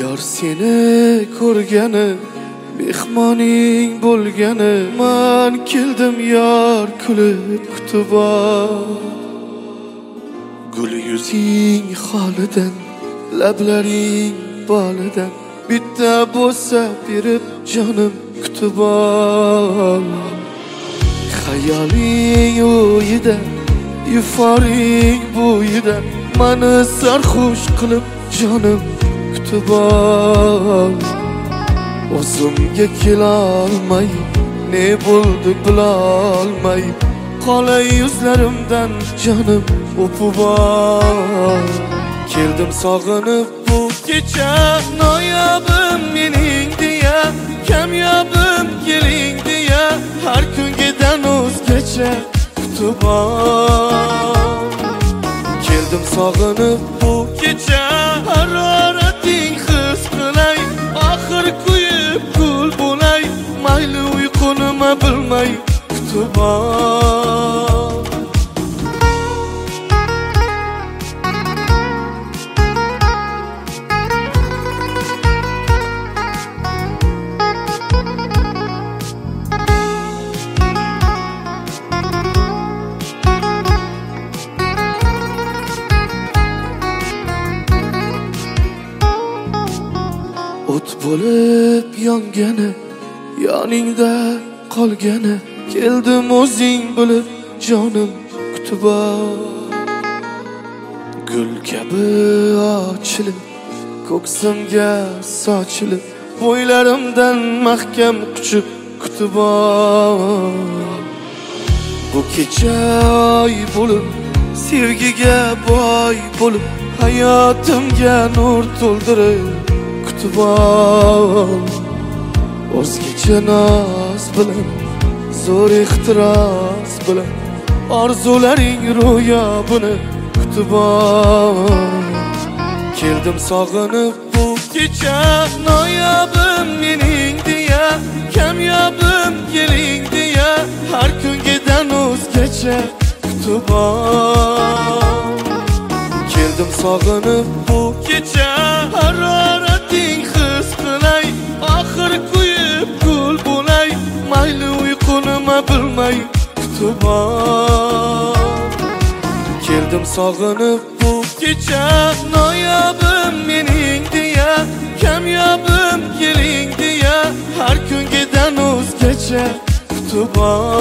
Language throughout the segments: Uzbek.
Yor seni ko'rgani mehmoning bo'lgani men keldim yor kulib kutib gul yuzing holidan lablaring bolidan bitta bo'lsa berib jonim kutib hayoling o'yida yuforing bo'yida meni sarxush qilib jonim kutib o'zimga kelolmay ne bo'ldi bilolmay qolay yuzlarimdan jonim o'pib keldim sog'inib bu kecha noyobim mening deya kamyobim keling deya har kungidan o'zgacha kutib keldim sog'inib bu kecha harorating his qilay oxir kuyib kul bo'lay mayli uyqunima bilmay kutib o't bo'lib yongani yoningda qolgani keldim o'zing bilib jonim kutib gul kabi ochilib ko'ksimga sochilib bo'ylarimdan mahkam quchib kutib bu kecha oy bo'lib sevgiga boy bo'lib hayotimga nur to'ldirib kutib o'zgacha noz bilan zo'r ehtiros bilan orzularing ro'yobini kutib keldim sog'inib bu kecha noyobim mening deya kamyobim keling deya har kungidan o'zgacha kutib keldim sog'inib bu kecha harorating his qilay oxir kuyib kul bo'lay mayli uyqunima bilmay kutib keldim sog'inib bu kecha noyobim mening deya kamyobim keling deya har kungidan o'zgacha kutib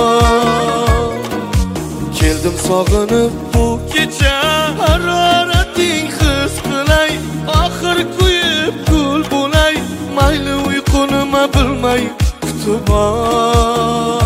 keldim sog'inib bu kecha harorating his qilay oxir kuyib kul bo'lay mayli uyqunima bilmay kutib